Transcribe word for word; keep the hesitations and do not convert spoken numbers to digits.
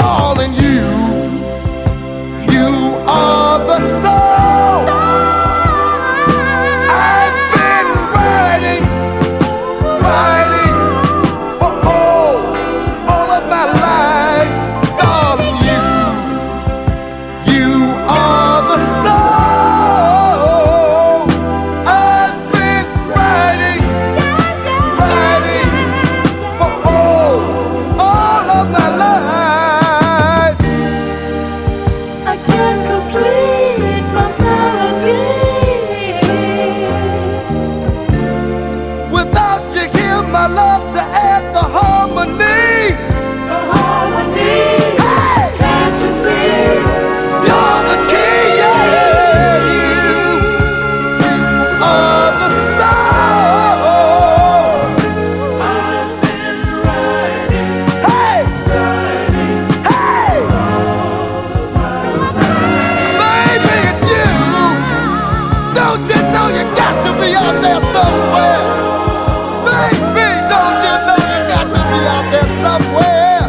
darling, you, you are the soul. I've been writing, writing for all, all of my life, darling, you, you are the soul. I've been writing, writing for all, all of my life. I can't complete my melody Without you here, my love, to add the harmony. the harmony. Hey! Can't you see? You're the key, yeah. You, you are the soul. I've been writing, Hey, writing hey, baby, it's you. Don't you know you got to be out there somewhere?